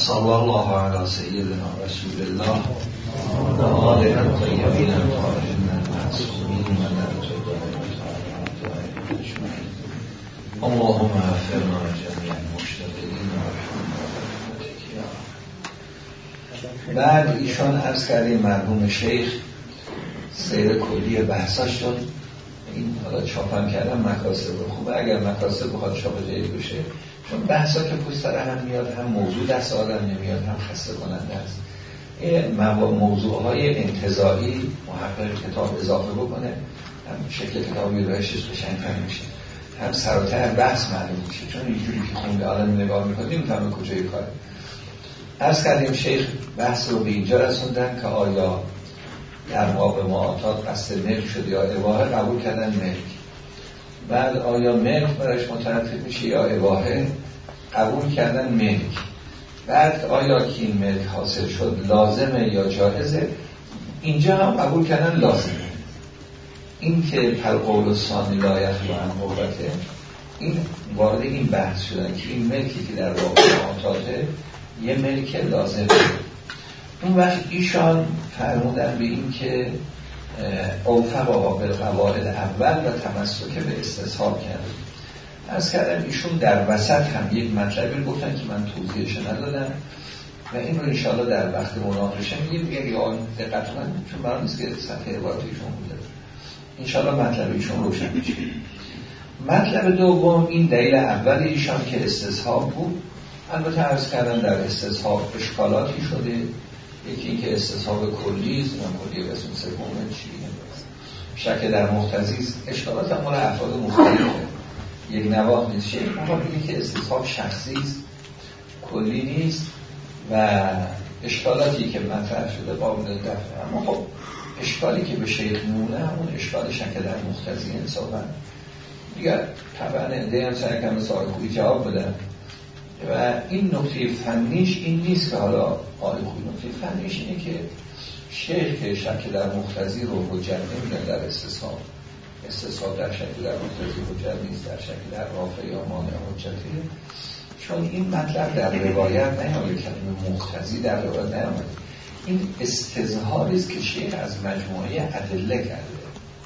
صلی الله علی سیدنا رسول الله و آله الطیبین الطاهرین المعصومین و اللهم اغفرنا جمیع المشتغلین و بعد ایشان عرض کردیم مرحوم شیخ سیر کلی بحثاش شد. این حالا چاپم کردم مکاسب خوبه، اگر مکاسب بخواد چاپ جدید بشه، چون بحثا که پشت سر هم میاد، هم موضوع دست آدم نمیاد، هم خسته کننده است. موضوعهای انتزاعی محقق کتاب اضافه بکنه، هم شکل کتاب ویرایشش قشنگ‌تر میشه، هم سر و ته بحث معلوم میشه. چون اینجوری که خونده آدم نگاه میکنه نمیفهمه کجای کاره. عرض کردیم شیخ بحث رو به اینجا رسوندن که آیا در باب معاطات قصد ملک شد یا اباحه قبول کردن ملک، بعد آیا ملک برایش مترتب میشه یا اباحه قبول کردن ملک، بعد آیا که این ملک حاصل شد لازمه یا جایزه، اینجا هم قبول کردن لازمه. این که القول الثانی لا یخلو عن قوته، این وارد این بحث شدن که این ملکی که در باب معاطاته یه ملک لازمه. اون وقت ایشان فرمودن به این که اوفقا بالقواعد اول و تمسک به استصحاب کرد. از کردم ایشون در وسط هم یک مطلبی گفتن که من توضیحش ندادم و این رو انشاءالله در وقت مناقشه میگیم یا دقت کنن، چون برای نیست که صفحه عبارت ایشون بوده، انشاءالله مطلب ایشون روشن میشه. مطلب دوم این دلیل اول ایشان که استصحاب بود. البته عرض کردن در استصحاب اشکالاتی شده، یکی این که استصحاب کلی است، من کلی اسم سوم چیه شک در مقتضی است، اشکالات هم مال افراد مختلفه، یک نواح نیست. شیخ می‌خواد بگه که استصحاب شخصی است، کلی نیست و اشکالاتی که مطرح شده قابل دفع. اما خب اشکالی که به شیخ مونه همون اشکال شک در مقتضی انصافا دیگر طبعا انده هم سعی کنم سوال خوبی جواب بدن و این نکته فنیش این نیست که حالا آقای خوبی، نکته فنیش اینه که شیخ که شک در مقتضی رو حجت نمیدن در استصحاب در شک در مقتضی حجت نیست، در شک در رافع یا مانع حجته، چون این مطلب در روایت نیامده، کلمه مقتضی در روایت نیامده. این استظهاری است که شیخ از مجموعه ادله کرده.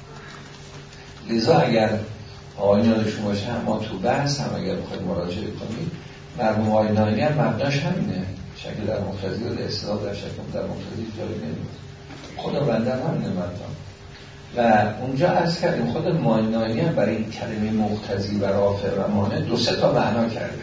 لذا اگر آقایان یادشون باشه ما تو بحث هم اگر بخواید مراجعه کنید، مرحوم آقای نایمی هم مبناش همینه، شکل در مقتضی و استدلال در شکل در مقتضی جایی نمیاد. خدا بنده همینه مردم و اونجا عرض کردیم خود نایمی هم برای این کلمه مقتضی و رافع و مانع 2-3 تا معنا کرده.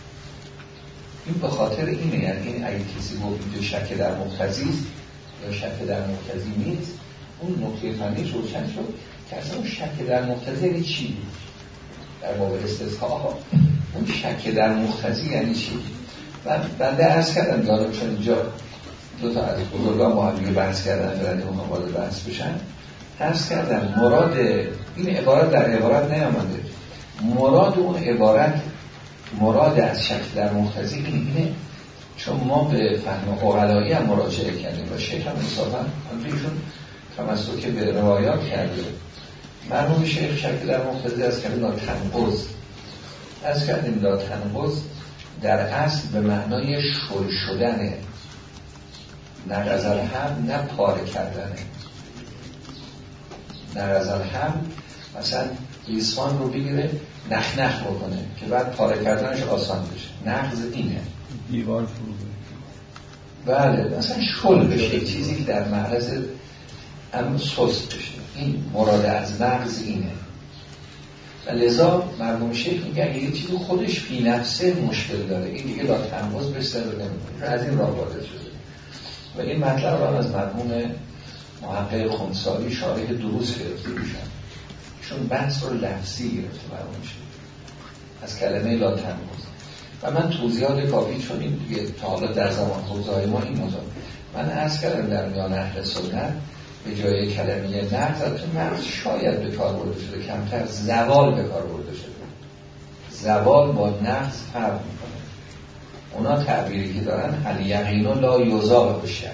این به خاطر اینه، یعنی این اگه کسی گفت اینجا شک در مقتضی است یا شک در مقتضی نیست، اون نکته فنیش روشن شد که اصلا اون شک در مقتضی یعنی چی؟ در باب استصحاب اون شک در مقتضی یعنی چی؟ بنده عرض کردم دارم، چون اینجا 2 تا از بزرگان با هم دیگه بحث کردن برای اونها وارد بحث بشن، عرض کردم مراد این عبارت در عبارت نیامده، مراد اون عبارت مراد از شک در مقتضی اینه، چون ما به فهم عقلایی هم مراجعه کردیم و شیخ هم انصافا همچنین تمسک به روایات کرده. مرحوم شیخ شک در مقتضی از کلمه لا تنقض از کردیم، لا تنقض در اصل به معنای شل شدنه، نقض الحمل نه پاره کردنه. نقض الحمل مثلا ریسمان رو بگیره نخ بکنه که بعد پاره کردنش آسان بشه، نقض اینه دیوار فرو بله مثلا شل بشه، چیزی که در معرض اما سست بشه، این مراد از نقض اینه. و لذا مرحوم شیخ میگه اگه یه چیزی خودش فی نفسه مشکل داره این دیگه لا تنقض به سر نمیکنه، از این راه وارد شده و این مطلب را از مرحوم محقق خنثاری شارح دروس گرفته میشن، چون بحث رو لفظی گرفته مرحوم شیخ از کلمه لا تنقض و من توضیحات کافی، چون این دیگه تا حالا در زمان حوزه‌های ما این موضوع من عرض کردم در میان اهل سنت به جای کلمه نقض، البته نقض شاید به کار برده شده، کمتر زوال به کار برده شده. زوال با نقض فرق میکنه. اونا تعبیری که دارن الیقین لا یزال بشک،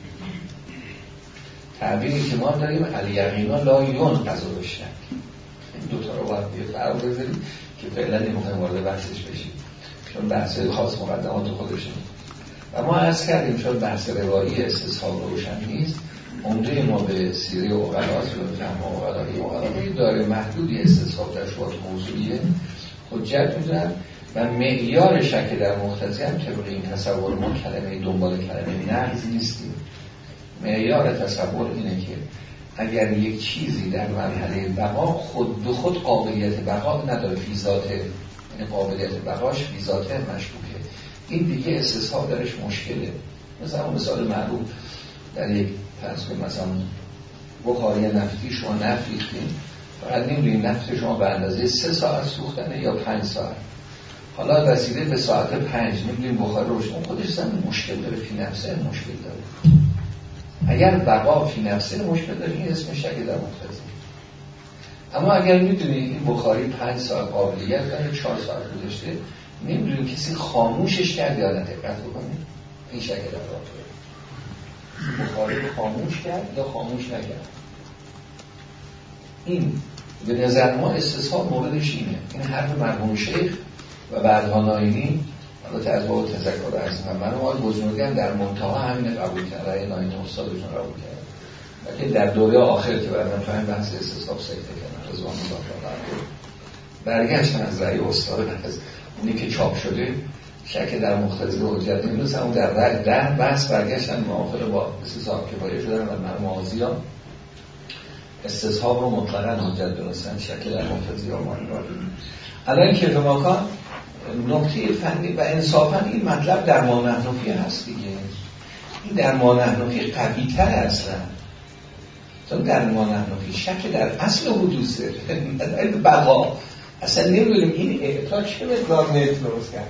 تعبیری که ما داریم الیقین لا ینقض بشک. این 2 تا رو باید یه فرق بذاریم که فعلا نمیخوایم وارد بحثش بشیم، چون بحث خاص مقدمات خودشون. و ما عرض کردیم چون بحث روایی استصحاب روشن نیست، عمده ما به سیره اقلاست و فهم اقلایی داره محدودی استصحاب در شبهات موضوعیه حجت میزن و معیار شک در مقتضی هم طبق این تصور ما کلمه دنبال کلمه نقض نیستیم. معیار تصور اینه که اگر یک چیزی در مرحله بقا خود به خود قابلیت بقا نداره فی ذاته، یعنی قابلیت بقاش فی ذاته مشکوکه، این دیگه استصحاب درش مشکله. مثلا مثال معروف در یک فرض کنید مثلا بخاری نفتی شما نفت ریختین، فقط نمیدونید نفت شما به اندازه 3 ساعت سوختنه یا 5 ساعت. حالا رسیده به ساعت 5 نمیدونید بخاری روشن خودش زمین مشکل داره، فی نفسه مشکل داره. اگر بقا فی نفسه مشکل داره این اسم شک در مقتضی. اما اگر میدونید این بخاری 5 ساعت قابلیت داره 4 ساعت گذشته، نمیدونید کسی خاموشش کرد یا نه، دقت بکنید این شک در مقتضی. بخاری خاموش کرد یا خاموش نکرد. این به نظر ما استصحاب موردش اینه. این حرف مرحوم شیخ و بعدها ناینی البته از باب تذکر عرض من آقای بزرگان در منتها همین قبول کرد، رأی ناینی استادشون قبول کرد. ولی در دوره آخر که بعداً فهم بحث استصحاب سکته کردن رضوان الله برگشتن از رأی استاد، از اونی که چاپ شده شک در مقتضی حجت نمی‌رسه، اون در بحث برگشتن موافق با استصحاب کفایه شدن و معاذیان استصحاب رو مطلقاً حجت دونستن، شک در مقتضی رو مانیوار. الان که ماکان نکته فنی و انصافاً این مطلب در ما نحنفی هست دیگه. این در ما نحنفی قوی‌تر اصلا، چون در ما نحنفی شک در اصل حدوثه، در بقا اصلا نمیدونیم این اعطا چه مقدار نیت درست کرد.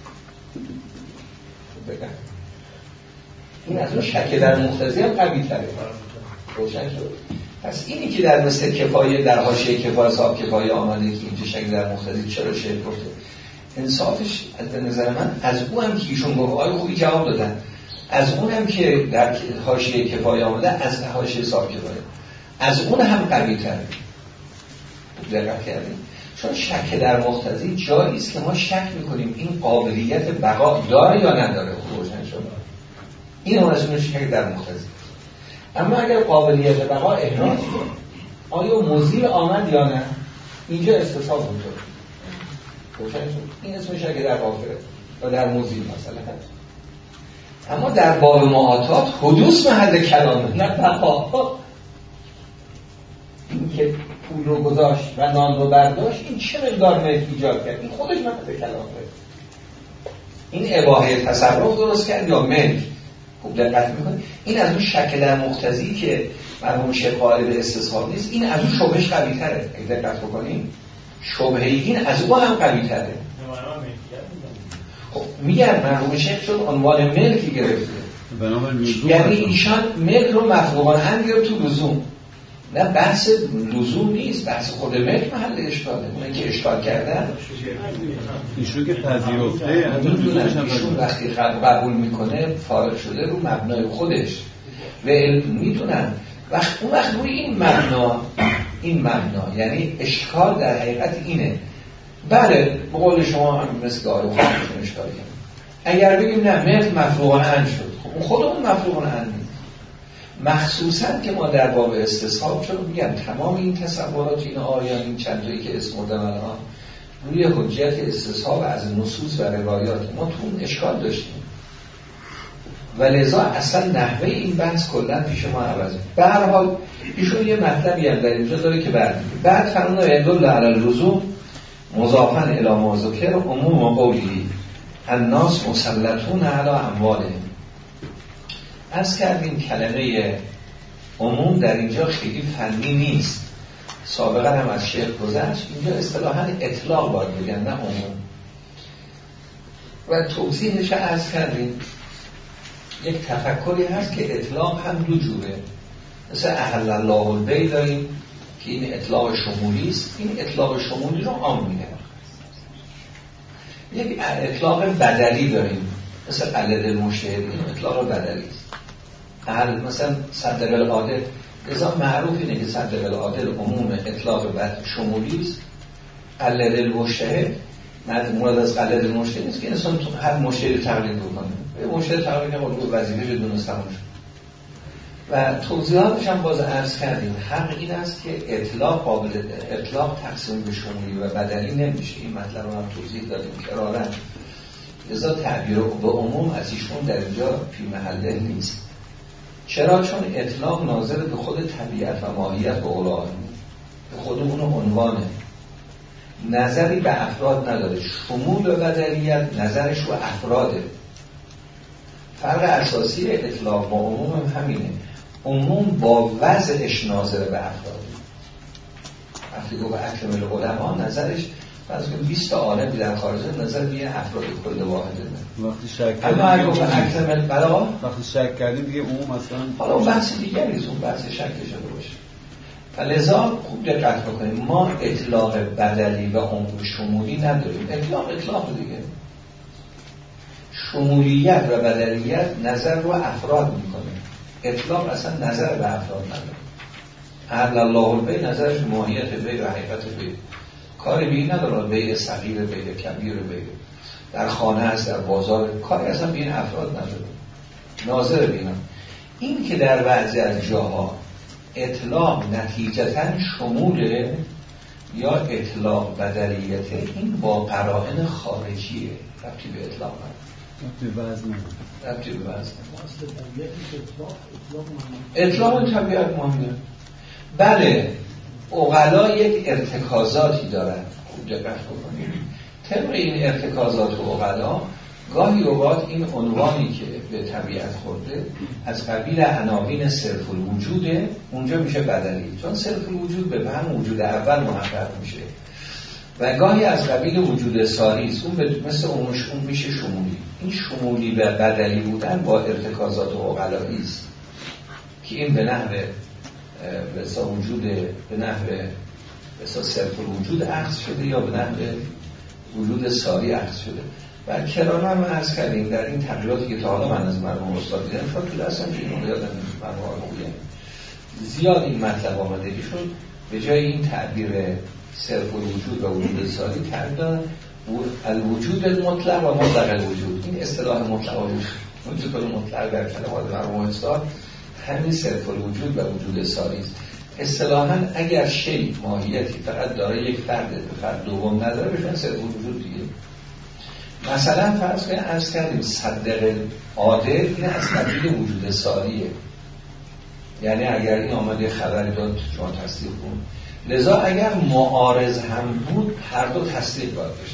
این از اون شک در مقتضی هم قوی‌تره. روشن شد. پس اینی که در مثل کفایه در حاشیه کفایه صاحب کفایه آمده که اینجا شک در مقتضی چرا شیخ گفته، انصافش از نظر من از اون هم که ایشون گفت آقای خوبی جواب دادن، از اون هم که در حاشیه کفایه آمده، از حاشیه صاحب کفایه از اون هم قوی‌تره. دقت کردیم؟ چون شک در مقتضی جایی است که ما شک میکنیم این قابلیت بقا داره یا نداره. روشن شد. این اون شک در مقتضی. اما اگر قابلیت بقا احراز کنه آیا مزیل آمد یا نه، اینجا استصحاب وجود. روشن شد. این اسم شک در آخره و در مزیل مثلا هست. اما در باب معاطات حدوث محل کلامه، نه بقا. این که پول رو گذاشت و نان رو برداشت، این چه مقدار ملک ایجاد کرد؟ این خودش محل کلامه. این اباحه تصرف درست کرد یا ملک؟ خوب دقت میکنید این از اون شک در مقتضی که مرحوم شیخ قائل به استصحاب نیست، این از اون شبهش قوی تره. اگه دقت بکنید شبهه این از اون هم قوی تره. خب میگن مرحوم شیخ شد عنوان ملکی گرفته، یعنی ایشان ملک رو مفهومانه هم گرفت تو لزوم. نه بحث لزوم نیست، بحث خود ملک محل اشکاله. اونه که اشکال کردن ایشون که پذیرفته ایشون وقتی قبول میکنه فارغ شده رو مبنای خودش و میدونن اون وقت روی این مبنا یعنی اشکال در حقیقت اینه. بله به قول شما هم مثل داره خودشون اشکال کنه. اگر بگیم نه ملک مفروغان ان شد، خب اون خودمون مفروغان ان نیست. مخصوصا که ما در باب استصحاب چون میگم تمام این تصورات این آیان این چند تایی که اسم بردم الان روی حجت استصحاب از نصوص و روایات ما تو اون اشکال داشتیم و لذا اصلا نحوه این بحث کلا پیش ما عوضه. به هر حال ایشون یه مطلبی هم در اینجا داره که بعد فرمود یدل علی اللزوم مضافا الی ما ذکر عموم قولی الناس مسلطون علی اموالهم. از کردیم کلمه عموم در اینجا خیلی فنی نیست، سابقا هم از شیخ گذشت. اینجا اصطلاحاً اطلاق باید بگن نه عموم. و توضیحش از کردیم یک تفکری هست که اطلاق هم دو جوره. مثل احل الله البیع داریم که این اطلاق شمولی است، این اطلاق شمولی رو عام میگن. یک اطلاق بدلی داریم مثل قلد المشتهد، این اطلاق بدلی است. مثلا صدق العادل ازا معروف اینه که صدق العادل عموم اطلاق شمولی است. قلد المشتهد مراد از قلد مشتری نیست که انسان هر مشتری تقلید بکنه. به مشتری تقلید نکنه وظیفه‌ش دونست تموم شد. و توضیحاتش هم باز عرض کردیم. حق این است که اطلاق قابل اطلاق تقسیم به شمولی و بدلی نمیشه. این مطلب رو هم توضیح دادیم کرارن. لذا تعبیر به عموم از ایشون در اینجا فی محله نیست. چرا؟ چون اطلاق ناظر به خود طبیعت و ماهیت به قول آقایون، به خود اون عنوانه، نظری به افراد نداره. شمول و بدلیت نظرش رو افراده. فرق اساسی اطلاق با عموم هم همینه. عموم با وضعش ناظر به افراد. وقتی گفت اکرم العلماء نظرش فرض کنید 20 عالم در خارج نظر به افراد کل واحده. وقتی شک اما اگه گفت اکرم البلا، وقتی شک کردیم دیگه عموم مثلا حالا اون بحث دیگری است، اون بحث شک شده باشه. فلذا خوب دقت بکنیم، ما اطلاق بدلی و عموم شمولی نداریم. اطلاق دیگه. شمولیت و بدلیت نظر رو افراد میکنه. اطلاق اصلا نظر به افراد نداره. اهل الله البی نظرش ماهیت بی و حقیقت بی. کاری بی نداره، بی صغیر بی کبیر بی، در خانه است در بازار، کاری اصلا بین افراد نداره، ناظر بینا. این که در بعضی از جاها اطلاق نتیجتاً شموله یا اطلاق بدلیته، این با قرائن خارجیه، ربطی به اطلاق ربطی به وزن. اطلاق طبیعت مهمه. بله، عقلا یک ارتکازاتی دارن، خوب دقت بکنید. طبق این ارتکازات و عقلا گاهی اوقات این عنوانی که به طبیعت خورده از قبیل عناوین صرف الوجوده، اونجا میشه بدلی، چون صرف الوجود به هم وجود اول محقق میشه. و گاهی از قبیل وجود ساریست، اون مثل اون میشه شمولی. این شمولی و بدلی بودن با ارتکازات و عقلایی است که این به نحو بسا وجود، به نحو بسا صرف الوجود اخذ شده یا به نحو وجود ساری اخذ شده. و کرانه هم عرض کردیم در این تغییراتی که تا حالا من از مرحوم استاد دیدم، شاید تو دستم که اینو یادم مرحوم خوبیم زیاد این مطلب آمده که شد به جای این تعبیر صرف الوجود و وجود ساری تعبیر الوجود المطلق و مطلق الوجود. این اصطلاح مطلق وجود مطلق در کلمات مرحوم استاد همین صرف الوجود و وجود ساری است. اصطلاحاً اگر شی ماهیتی فقط داره یک فرد دوم نداره بشن صرف الوجود دیگه. مثلا فرض کنید عرض کردیم صدق عادل، این از قبیل وجود ساریه. یعنی اگر این آمده خبر داد شما تصدیق کن، لذا اگر معارض هم بود هر دو تصدیق باید بشه.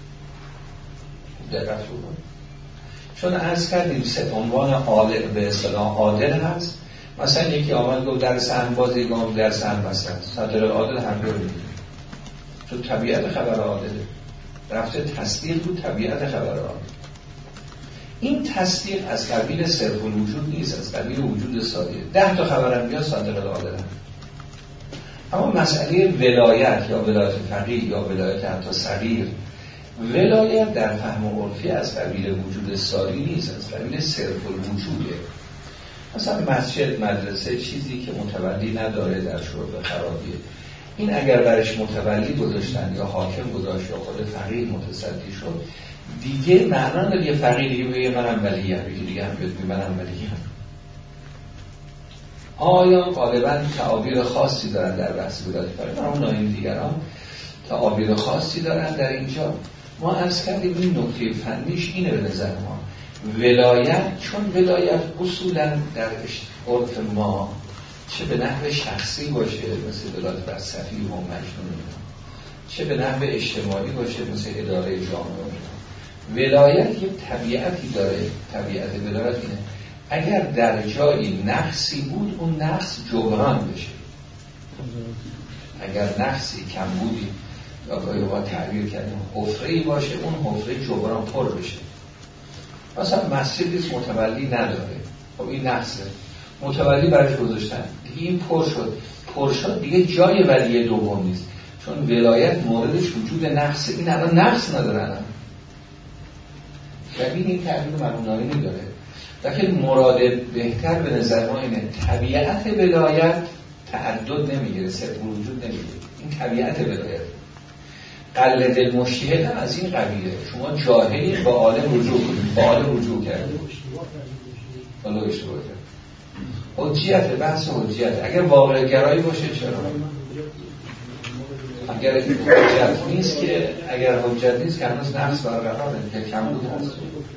دقت بکن، چون عرض کردیم عنوان عادل به اصطلاح عادل هست. مثلا یکی آمد گفت در سن بازی گام در سن بسن، صدق عادل هر دو رو میگه، چون طبیعت خبر عادله، رفته تصدیق بود طبیعت خبر عادل. این تصدیق از قبیل صرف الوجود نیست، از قبیل وجود ساریه. 10 تا خبرم بیا صادق عادل هم. اما مسئله ولایت یا ولایت فقیه یا ولایت حتی صغیر، ولایت در فهم عرفی از قبیل وجود ساری نیست، از قبیل صرف الوجوده. مثلا مسجد، مدرسه، چیزی که متولی نداره در شروع خرابیه، این اگر برش متولی گذاشتن یا حاکم گذاشت یا خود فقیه متصدی شد، دیگه معنا نداره یه فقیه دیگه بگه منم ولیه، یکی دیگه هم بگه منم ولیه. آیا غالبا تعابیر خاصی دارن در بحث ولایت فقیه؟ من اون نایم دیگران تعابیر خاصی دارن در اینجا. ما عرض کردیم این نکته فنیش اینه به نظر ما، ولایت، چون ولایت اصولا در عرف ما چه به نحو شخصی باشه مثل ولایت بر صفی و مجنون، چه به نحو اجتماعی باشه مثل اداره جامعه، ولایت یک طبیعتی داره. طبیعت ولایت اینه اگر در جایی نقصی بود اون نقص جبران بشه، اگر نقصی کم بودی یا با تعبیر کردیم حفره‌ای باشه اون حفره جبران پر بشه. مثلا مسجدی متولی نداره، خب این نقصه، متولی برش گذاشتن دیگه، این پر شد دیگه جای ولی دوم نیست، چون ولایت موردش وجود نقصه، این الان نقص ندارن. ببین این تعبیر مرمونانی داره، لیکن مراد بهتر به نظر ما اینه طبیعت ولایت تعدد نمیگیره، صرف وجود نمیگیره، این طبیعت ولایت. قلد المجتهد هم از این قبیله. شما جاهلی با عالم رجوع کنید، با عالم رجوع کرده حالا اشتباه کرد. حجیت، بحث حجیت اگر واقع گرایی باشه چرا؟ اگر حجت نیست که، اگر حجت نیست که هنوز نفس برقراره که کم بود هست.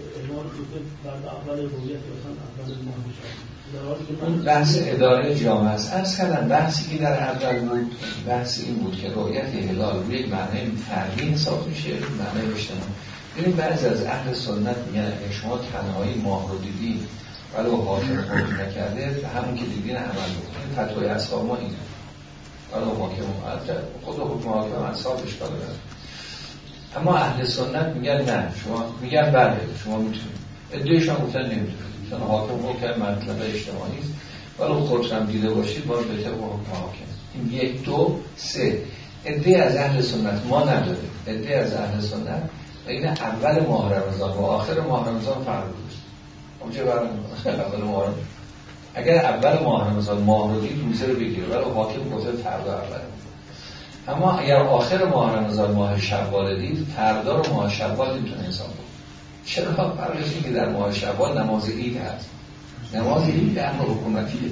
اون بحث اداره جامعه است. عرض کردم بحثی که در اول بود، بحث این بود که رؤیت هلال روی یک معنی فردی حساب میشه، معنی اجتماعی. ببین بعضی از اهل سنت میگن اگه شما تنهایی ماه رو دیدی ولی حاکم حکم نکرده، همون که دیدین عمل بکنید. فتوای اصحاب ما اینه. ولی حاکم خود حکم حاکم اصحاب اشکال داره. اما اهل سنت میگن نه، شما میگن بله شما میتونید. ادعایشون گفتن نمیتونید. چون حاکم حکم مطلب اجتماعی است. ولی خودش هم دیده باشید باید بهتر با حکم حاکم. این 1 2 3 ادعای از اهل سنت ما نداریم. ادعای از اهل سنت بین اول ماه رمضان و آخر ماه رمضان فرق داشت. اونجا اول ماه رمضان اگر اول ماه رمضان ماه رو دید روزه رو بگیره، ولی حاکم گفته فردا اول. اما اگر آخر ماه رمضان ماه شوال دید، فردا رو ماه شوال میتونه حساب کنه. چرا؟ فرقش اینه که در ماه شوال نماز عید هست. نماز عید امر حکومتیه،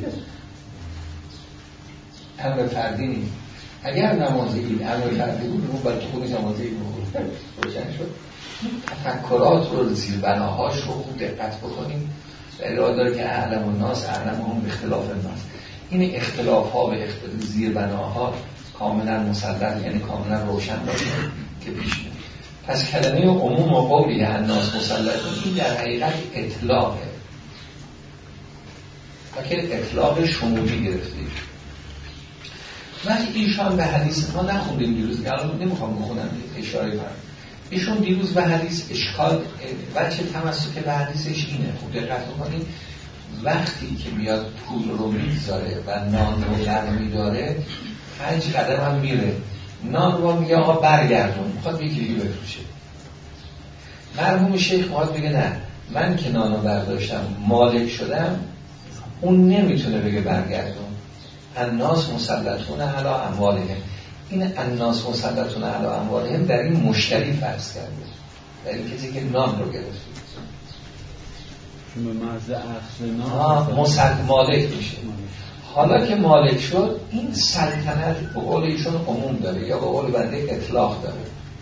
امر فردی نیست. اگر نماز عید امر فردی بود، اون باید تو خودش نماز عید بخونه. روشن شد؟ تفکرات رو، زیربناهاش رو خوب دقت بکنیم. اراده داره که اعلم الناس اعلمهم باختلاف الناس. این اختلاف ها به زیربناها کاملا مسلط، یعنی کاملا روشن باشه که پیش میاد. پس کلمه عموم و قولی الناس مسلطون این در حقیقت اطلاقه، لیکن اطلاق شمولی گرفته. وقتی ایشان به حدیث ما نخوندیم دیروز، الان نمیخوام بخونم، اشاره کنم. ایشون دیروز به حدیث اشکال بچه تمسک به حدیثش اینه. خوب دقت بکنید، وقتی که میاد پول رو میگذاره و نان رو برمیداره 5 قدم هم میره، نان رو میگه آقا برگردون، میخواد یکی دیگه بفروشه. مرحوم شیخ میخواد بگه نه، من که نان رو برداشتم مالک شدم، اون نمیتونه بگه برگردون. الناس مسلطون علی اموالهم، این الناس مسلطون علی اموالهم در این مشتری فرض کرده، در این کسی که نان رو گرفته به محض اخذ نان مالک میشه. حالا که مالک شد، این سلطنت به قول ایشون عموم داره یا به قول بنده اطلاق داره.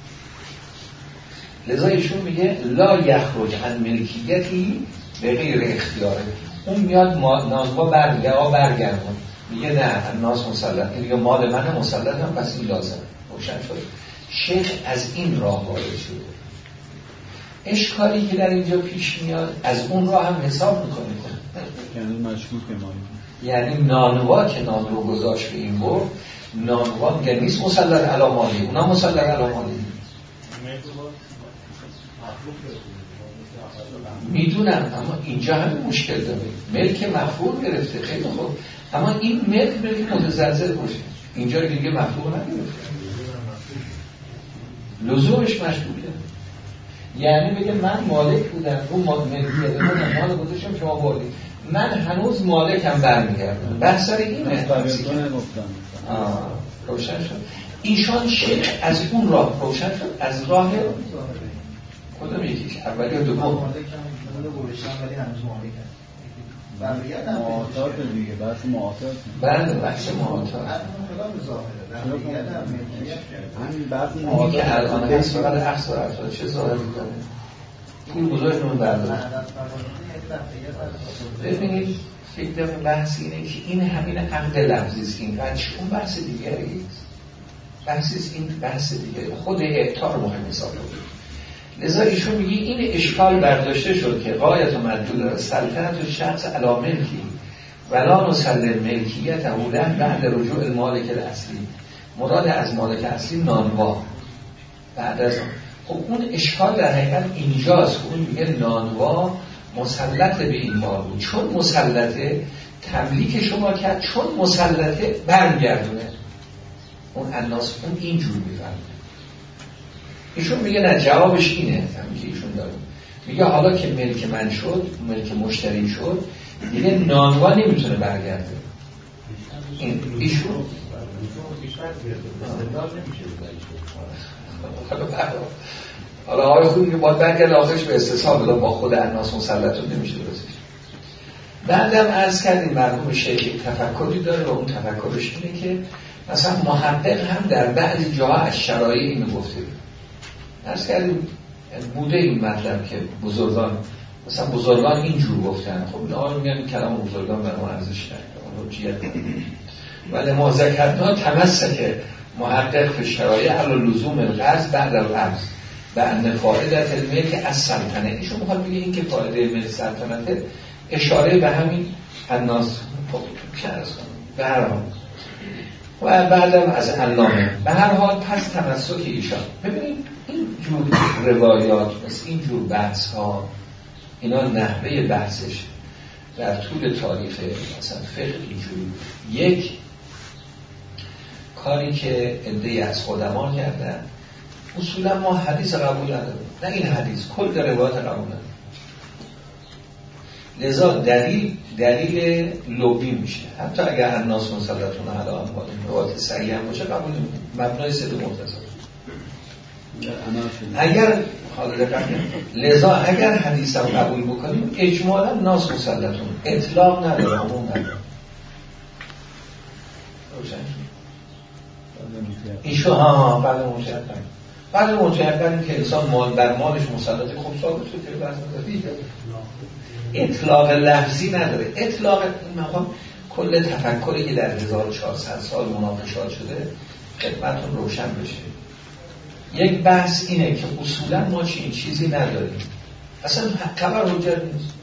لذا ایشون میگه لا یخرج عن ملکیتی به غیر اختیاره. اون میاد نانوا برمیگه آقا برگردون، میگه نه الناس مسلط، این میگه مال من مسلط هم، پس این لازم. روشن شد. شیخ از این راه وارد شده. اشکالی که در اینجا پیش میاد از اون راه هم حساب میکنه، یعنی مشکوک مالی، یعنی نانوا که نان رو گذاشت به این برد، نانوا میگه نیست مسلط علی مالی، اونا مسلط علی مالی. میدونم، اما اینجا همین مشکل داره. ملک مفعول گرفته، خیلی خوب، اما این ملک متزلزل باشه. اینجا دیگه مفعول نگرفته، لزومش مشکوکه. یعنی بگه من مالک بودم، اون ملکیت من مال گذاشتم شما بردید، من هنوز مالکم برمیگردم. بحث سر اینه. روشن شد. ایشان شیخ از اون راه روشن شد، از راه کدوم یکیش؟ اولی یا دوم؟ معاطات دیگه، بحث معاطات. بله بحث معاطات. همین بحث معاطات که الان هست فقط اخص و افراد چه ظاهری داره؟ پول گذاشت اون برداشت. ببینید یک دفعه بحث اینه که این همین عقد لفظی است که این بچه اون بحث دیگری است. بحث این بحث دیگری، خود اعطا رو مهم حساب کنید. لذا ایشون میگه این اشکال برداشته شد که غایت و مدلول سلطنت و شخص علی ملکی ولا نسلم ملکیت اوله بعد رجوع المالک الاصلی. مراد از مالک اصلی نانوا بعد از خب اون اشکال در حقیقت اینجاست. اون میگه نانوا مسلط به این مال بود، چون مسلطه تملیک شما کرد، چون مسلطه برمیگردونه. اون الناس اون اینجور میفهمه. ایشون میگه نه، جوابش اینه همین که ایشون داره. میگه حالا که ملک من شد، ملک مشتری شد، دیگه نانوا نمیتونه برگرده. این ایشون حالا آقای خوبی که باید برگرد آخرش به استصحاب بلا با خود الناس مسلطون نمیشه درستش. بعدم عرض کردیم مرحوم شیخ تفکری داره و اون تفکرش اینه که مثلا محقق هم در بعضی جاها از شرایع اینو گفته. عرض کردیم بوده این مطلب که بزرگان مثلا بزرگان اینجور گفتن. خب این آقای میگن کلام بزرگان بر ما ارزش نداره حجیت ولی ما ذکرنا تمسک محقق فی شرایع علی لزوم القصد بعد القصد و ان فائدت علمیه که از سلطنه ایشون میخواد بگه این که فایده علمی سلطنته اشاره به همین الناس به هر حال و بعدم از علامه به هر حال پس تمسک ایشان. ببینید این جور روایات مثل این جور بحث ها اینا نحوه بحثش در طول تاریخ مثلا فقه اینجوری یک کاری که عده‌ای از خودمان کردن اصولا ما حدیث قبول نداریم، نه این حدیث کل روایات قبول نداریم، لذا دلیل لوبی میشه حتی اگر الناس مسلطون علی اموالهم روایت صحیح هم باشه قبول نمی‌کنیم مبنای صدق متصل. اگر لذا اگر حدیث هم قبول بکنیم اجمالا ناس مسلطون اطلاق نداره عموم نداره. ایشو بعد مجرد کردیم که انسان مال در مالش مسلطه خب ثابت شد که بحث نداره. اطلاق لفظی نداره. اطلاق این مقام کل تفکری که در 1400 سال مناقشات شده خدمتون روشن بشه. یک بحث اینه که اصولا ما چنین چیزی نداریم، اصلا خبر حجت نیست.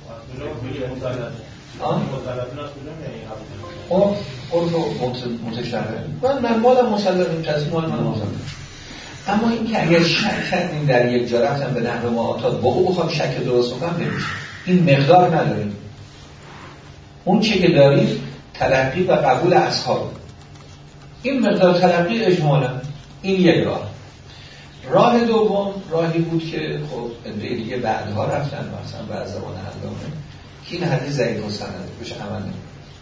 عرف متشرع من مالم مسلط کسی مال من مسلط. اما این که اگر شک کردیم در یک جا رفتن به نحو معاطات با او بخوام شک درست کنم نمیشه. این مقدار نداریم. اون چی که داریم تلقی و قبول اصحاب، این مقدار تلقی اجمالا. این یک راه دوم راهی بود که خب دیگه بعدها رفتن مثلا بعد زمان علامه که این حدیث ضعیف و سند بهش عمل نمی‌کنه.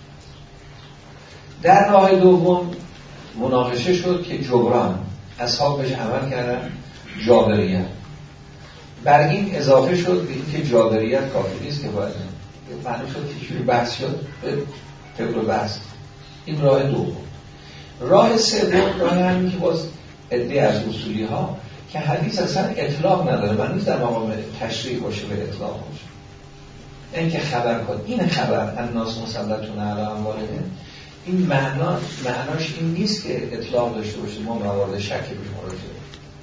در راه دوم مناقشه شد که جبران اصحاب بهش عمل کردن جابریت، بر این اضافه شد به اینکه جابریت کافی نیست که باید معنی شد که چیزی بحث شد به طبق بحث. این راه دوم. راه سوم راه همین که باز عده از اصولی ها که حدیث اصلا اطلاق نداره، من نیست در مقام تشریح باشه به اطلاق باشه. این که خبر کن این خبر الناس مسلطون علی اموالهم این معناش این نیست که اطلاق داشته باشه ما موارد شک بهش مراجعه.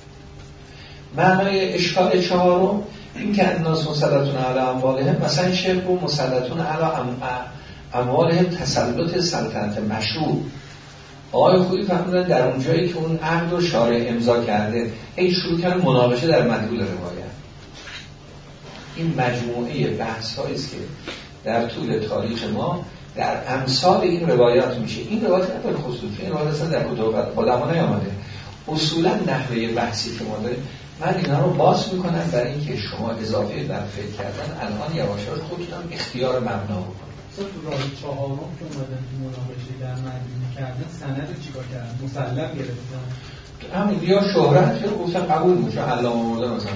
معنای اشکال چهارم این که الناس مسلطون علی اموالهم مثلا شرک و مسلطون علی اموالهم تسلط سلطنت مشروع. آقای خوبی فهمیدن در اون جایی که اون عقد و شارع امضا کرده این شروع کردن مناقشه در مدلول روایت. این مجموعه بحث هایی است که در طول تاریخ ما در امثال این روایات میشه. این روایات نه به خصوص این روایات اصلا در کتب علما نیامده. اصولا نحوه بحثی که ما داریم من اینا رو باز میکنم برای اینکه شما اضافه بر فکر کردن الان یواشاش خودتون اختیار مبنا بکنید. تو راه چهارم که اومدن تو مناقشه در مدینه کردن سند چیکار کردن؟ مسلم گرفتن. همین یا شهرت یا گفتن قبول میشه علامه آوردن مثلا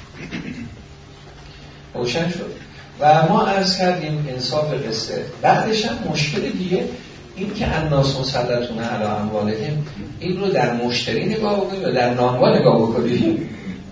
روشن شد. و ما عرض کردیم انصاف قصه. بعدش هم مشکل دیگه این که الناس مسلطون علی اموالهم این رو در مشتری نگاه بکنیم یا در نانوا نگاه بکنیم.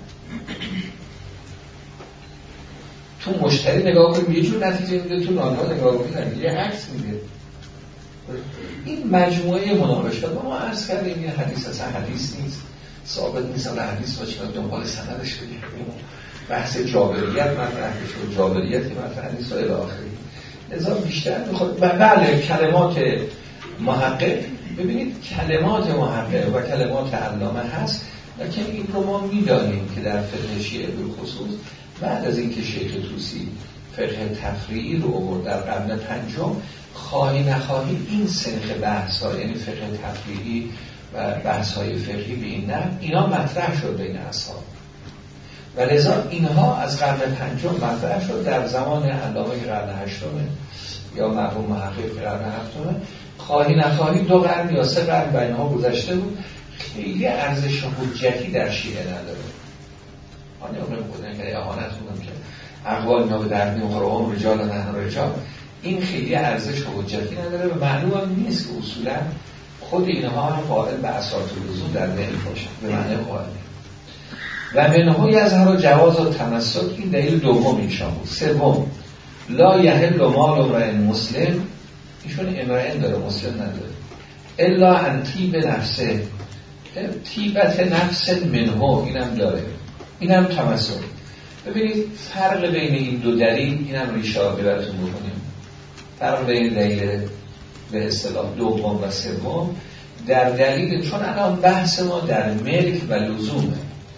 تو مشتری نگاه کنیم یه جور نتیجه میده، تو نانوا نگاه کنیم یه عکس میده. این مجموعه مناقشات ما عرض کردیم این حدیث اصلا حدیث نیست، ثابت نیست. اصلا حدیث باشه دنبال سندش بگیم. بحث جابریت مطرح شد، جابریت که مطرح نیست و الی آخری. لذا بیشتر میخواد بله کلمات محقق، ببینید کلمات محقق و کلمات علامه هست، لیکن این رو ما میدانیم که در فقه شیعه به خصوص بعد از اینکه شیخ طوسی فقه تفریعی رو آورد در قرن پنجم، خواهی نخواهی این سنخ بحث ها یعنی فقه تفریعی و بحث های فقهی به این نحو اینا مطرح شد بین اصحاب و لذا اینها از قرن پنجم مطرح شد. در زمان علامه قرن هشتم یا مرحوم محقق قرن هفتم، خواهی نخواهی 2 قرن یا 3 قرن بین ها گذشته بود، خیلی ارزش حجتی در شیعه نداره. آن یعنی بودن که اهانت میکنم که اقوال اینا به درمی و قرآن رجال و نحن رجال، این خیلی ارزش حجتی نداره و معلوم هم نیست که اصولا خود اینها هم قائل به اساطیر لزوم در ذهن باشن به معنی قائل. و منهو یظهر جواز و تمسک، این دلیل دوم ایشان بود. سوم، لا یحل مال امرئ مسلم، ایشون امرئ داره مسلم نداره، الا ان طیب نفسه، طیبت نفس منهو اینم داره، اینم تمسک. ببینید فرق بین این دو دلیل، اینم ریشه براتون بکنیم، فرق بین دلیل به اصطلاح دوم و سوم در دلیل، چون الان بحث ما در ملک و لزومه،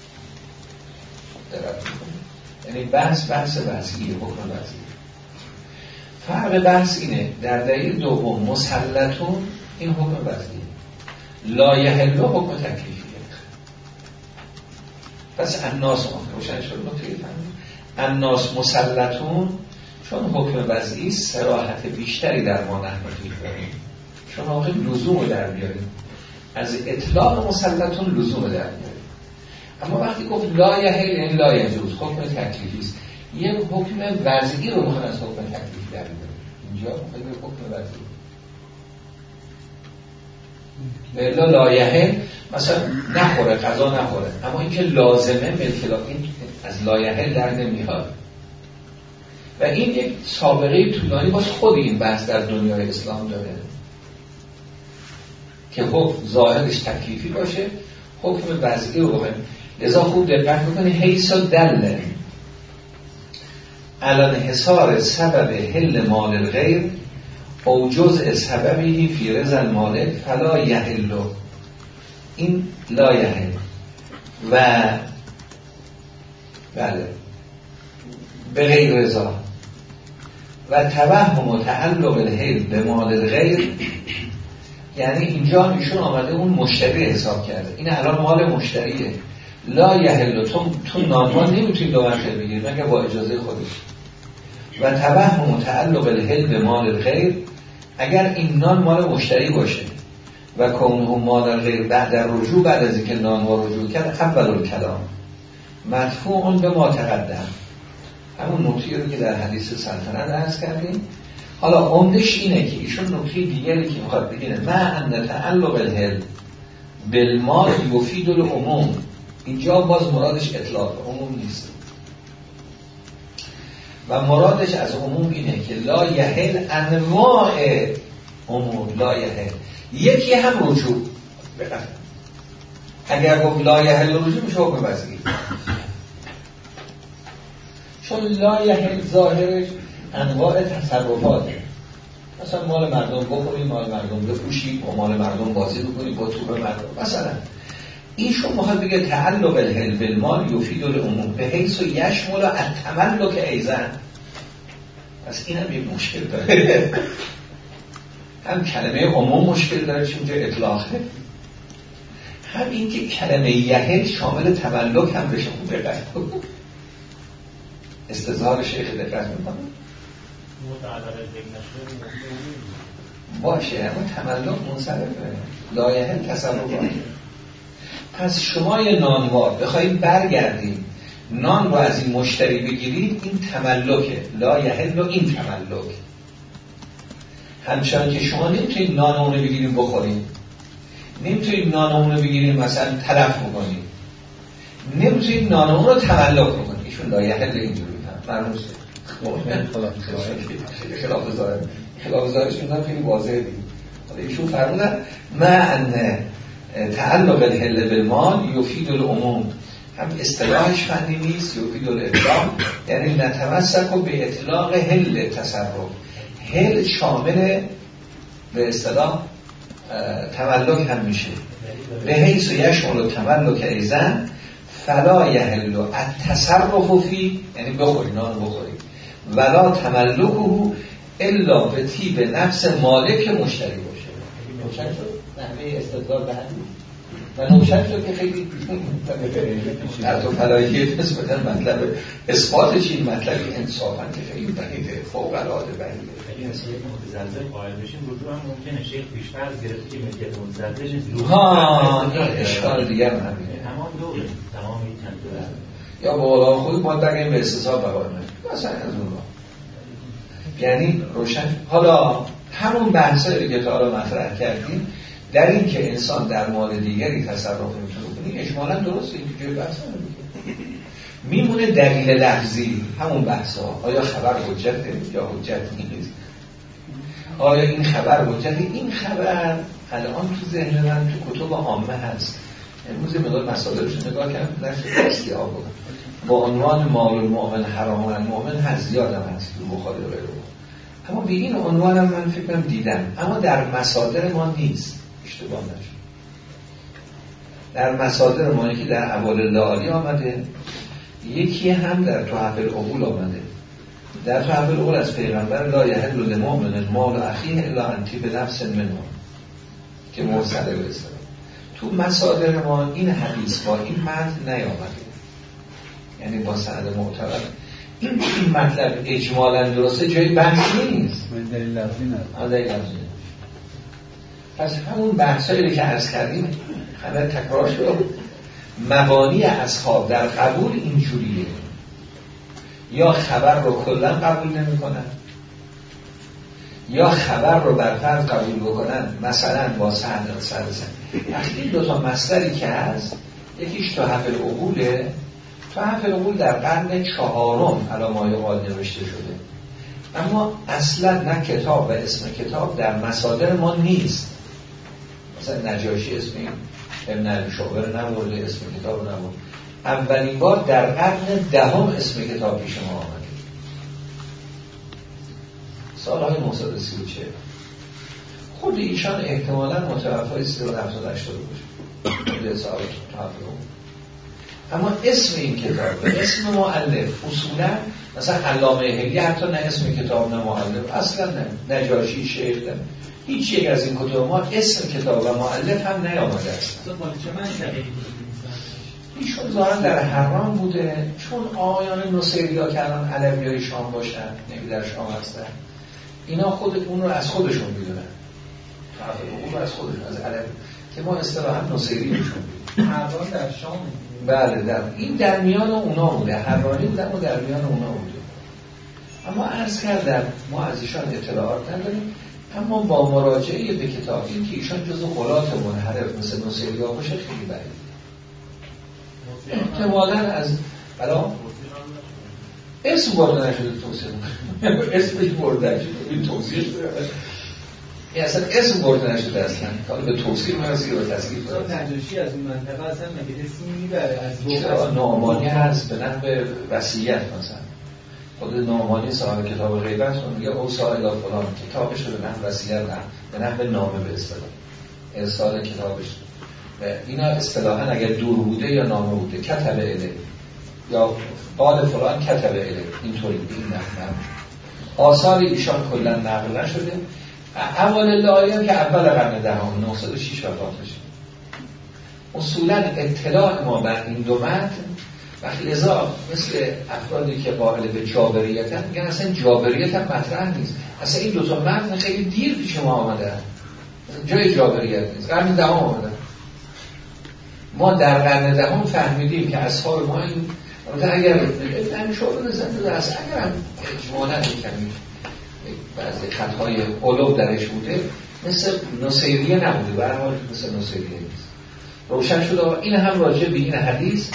یعنی بحث وضعیه، حکم وضعیه. فرق بحث اینه در دلیل دوم مسلطون، این حکم وضعیه، لا یحل حکم تکلیفیه. پس الناس روشن شد نکته فهمید، الناس مسلطون چون حکم وضعی صراحت بیشتری در ما نحمتی داریم، چون واقعا لزوم رو در بیاریم، از اطلاق مسلطون لزوم رو در بیاریم. اما وقتی گفت لا یحل یعنی لا یجوز، حکم تکلیفی است، یک حکم وضعی رو میخوان از حکم تکلیفی در بیاریم. اینجا میخوان حکم وضعی بلا لا یحل، مثلا نخوره غذا نخوره، اما اینکه لازمه ملک این از لا یحل در نمیاد. و این یک سابقه طولانی باز خود این بحث در دنیای اسلام داره که حکم ظاهرش تکلیفی باشه، حکم وضعی رو بخوایم. لذا خوب دقت بکنید، حیث دل الان حصار سبب حل مال الغیر او جزء سببی فی رضا المالک فلا یحل، این لا یحل و بله به غیر رضا و توهم و تعلق الحل به مال الغیر، یعنی اینجا ایشون آمده اون مشتری حساب کرده، این الان مال مشتریه، لا یحل، تو نانوان نمیتونی 2 مرتبه بگیری مگر با اجازه خودش. و توهم و تعلق الحل به مال الغیر، اگر این نان مال مشتری باشه و کونه مال الغیر بعد رجوع، بعد از اینکه نانوا رجوع کرد، اول الکلام مدفوع به ما تقدم، همون نکته رو که در حدیث سلطنت عرض کردیم. حالا عمدش اینه که ایشون نکته دیگری که میخواد بگه، ما ان تعلق الحل بالمال یفید العموم، اینجا باز مرادش اطلاق، عموم نیست. و مرادش از عموم اینه که لا یحل انواع عموم، لا یحل یکی هم رجوع بقدر. اگر گفت لا یحل رجوع میشه حکم وضعی، چون لا یحل ظاهرش انواع تصرفاته، مثلا مال مردم بخوریم، مال مردم بپوشیم، با مال مردم بازی بکنیم، با توپ مردم مثلا. ایشون میخواد بگه تعلق الحل بالمال یفید العموم به حیث و یشمل التملک ایضا. پس این هم یک مشکل داره، هم کلمه عموم مشکل داره چون اینجا اطلاقه، هم این که کلمه یحل شامل تملک هم بشه. خوب دقت کن، استظهار شیخ دقت میکنه باشه، اما تملک منصرفه، لا یحل تصرفاته. پس شما یه نانوار بخواید برگردید نان رو از این مشتری بگیرید، این تملکه، لا یحل و این تملک. همچنان که شما نمیتونید نان اونو بگیرید بخورید، نمیتونید نان اونو بگیرید مثلا تلف بکنید، نمیتونید نان اونو رو تملک بکنید. ایشون لا یحل اینجوری مرموزه خلاف ظاهرشون هم خیلی واضحه دید. ایشون فرمودن ما ان تعلق الحل بالمال یفید العموم، هم اصطلاحش فنی نیست، یفید الاطلاق، یعنی نتمسک به اطلاق حل تصرف، حل شامل به اصطلاح تملک هم میشه، به حیث یشمل تملک ایضا فلا یحل التصرف فی، یعنی بخوری نان بخوری، ولا تملکه الا به طیب نفس مالک مشتری باشه. روشن شد نحوه استدلال به حدیث. و روشن شد که خیلی در تو فلاییه نسبتا مطلب اثبات چین مطلب انصافا که خیلی دقیقه فوق العاده بلیده. اگه مثل یک متزلزل قائل بشیم رجوع هم ممکنه شیخ پیش‌فرض گرفت که ملکیت متزلزل اشکال دیگر هم همینه تمام دوره تمام این چند دوره یا با قولان خود ما بگیم به استصحاب بقای من مثلا از اون را یعنی روشن. حالا همون بحثایی که تا حالا مطرح کردیم در این که انسان در مال دیگری تصرف میتونه کنی اجمالا درسته، این که جای بحث میمونه دلیل لفظی همون بحثا. آیا خبر حجته یا حجت نیست؟ آیا این خبر حجته؟ این خبر الان تو ذهن من تو کتب عامه هست. امروز مقدار مصادرش نگاه کردم در اصلی آب بود با عنوان مال المؤمن حرام المؤمن هست، زیادم هست تو بخاری و غیره، اما به این عنوانم من فکر کنم دیدم، اما در مصادر ما نیست. اشتباه نشه. در مصادر ما یکی در احوال اللعالی آمده، یکی هم در تحف العقول آمده. در تحف العقول از پیغمبر لا یحل للمؤمن مال اخیه الا ان طیب نفس منه که مرسله به اصطلاح. تو مصادر ما این حدیث با این متن نیامده، یعنی با سند معتبر. این مطلب اجمالا درسته، جای بحث نیست. دلیل لفظی نداره. پس همون بحثایی که عرض کردیم همه تکرار شد. مبانی اصحاب در قبول اینجوریه، یا خبر رو کلا قبول نمی کنن یا خبر رو بر فرض قبول بکنن، مثلا با سند وقتی دو تا مصدری که هست، یکیش تحف العقوله. تحف العقول در قرن 4 علامای قال نوشته شده، اما اصلا نه کتاب و اسم کتاب در مصادر ما نیست. مثلا نجاشی اسم ابن الشعبر نمورده، اسم کتاب نمورده. اولین بار در قرن 10 اسم کتاب پیش ما آمده، سالهای 934. خود ایشان احتمالاً متوفای 1380 باشه به حساب تحفظ. اما اسم این کتاب و اسم مؤلف اصولا مثلا علامه حلی حتی نه اسم کتاب نه مؤلف، اصلا نه نجاشی شیخ نه هیچ یک از این کتاب ما اسم کتاب و مؤلف هم نیامده است. ایشون ظاهرا در حرام بوده، چون آیان نصیری‌ها که الان علویای شام باشن، نمی در شام هستن، اینا خود اون رو از خودشون میدونن، اون رو از خودشون از علوی که ما اصطلاحاً نصیری میشون حرام در شام. بله این در میان اونا بوده، حرانی بوده اما در میان اونا بوده. اما عرض کردم ما از ایشان اطلاعات نداریم، اما با مراجعه به کتاب این که ایشان جزو غلات منحرف مثل نصیری‌ها باشه خیلی بعید. احتمالاً از بلا اسم برده نشده توصیه اسمش برده نشده این توصیه شده این اصلا اسم برده نشده اصلا حالا به توصیه مرسی و تصویب داره. نجاشی از اون منطقه اصلا مگه اسمی میبره از نعمانی هست به نحو وصیت، مثلا خود نعمانی صاحب کتاب غیبت میگه اوصا الی فلان کتابش رو به نحو وصیت نه به نحو نامه به اصطلاح ارسال کتابش. و اینا اصطلاحاً اگر دور بوده یا نامه بوده کتب اله یا قال فلان کتب اله، اینطوری این نحو آثار ایشان کلا نقل نشده. اول اللعالی که اول قرن 10 906 وفات شد. اصولا اطلاع ما بر این دو متن وقتی لذا مثل افرادی که قائل به جابریت هم میگن اصلا جابریت هم مطرح نیست، اصلا این دو تا متن خیلی دیر پیش ما آمده، جای جابریت نیست، قرن 10 آمده. ما در قرن 10 فهمیدیم که اصحاب ما این اگر ابن شعبه نزنده است، اگر هم اجمالا کمی بعضی خطهای علوم درش بوده مثل نصیریه نبوده، برحال مثل نصیریه نیست. روشن شده. این هم راجع به این حدیث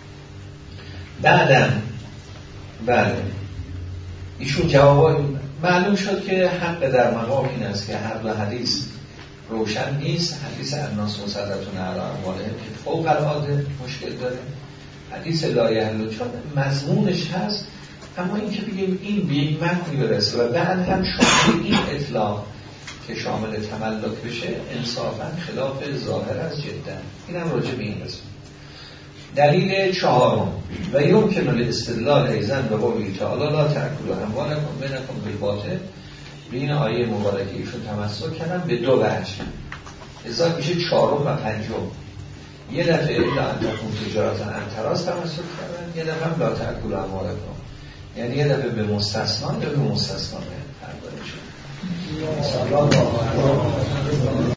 بعدم بله ایشون جواب معلوم شد که حق در مقام این است که هر حدیث روشن نیست. حدیث الناس مسلطون علی اموالهم که فوق العاده مشکل داره، حدیث لا یحل چون مضمونش هست، اما این که بگیم این به یک متنی برسه و بعد هم شامل این اطلاق که شامل تملک بشه انصافا خلاف ظاهر از جدا. این هم راجع به این رسم. دلیل 4 و یمکن الاستدلال ایضا به قوله تعالی لا تأکلوا اموالکم بینکم بالباطل. به این آیه مبارکه ایشون تمسک کردن به 2 وجه، ازا میشه 4 و 5. یه دفعه لا انتقون تجارت انتراس تمسک کردن، یه دفعه هم لا تأکل اموالکم، یعنی یه دفعه به مستثنا، یه دفعه به مستثنا پرداخت شد.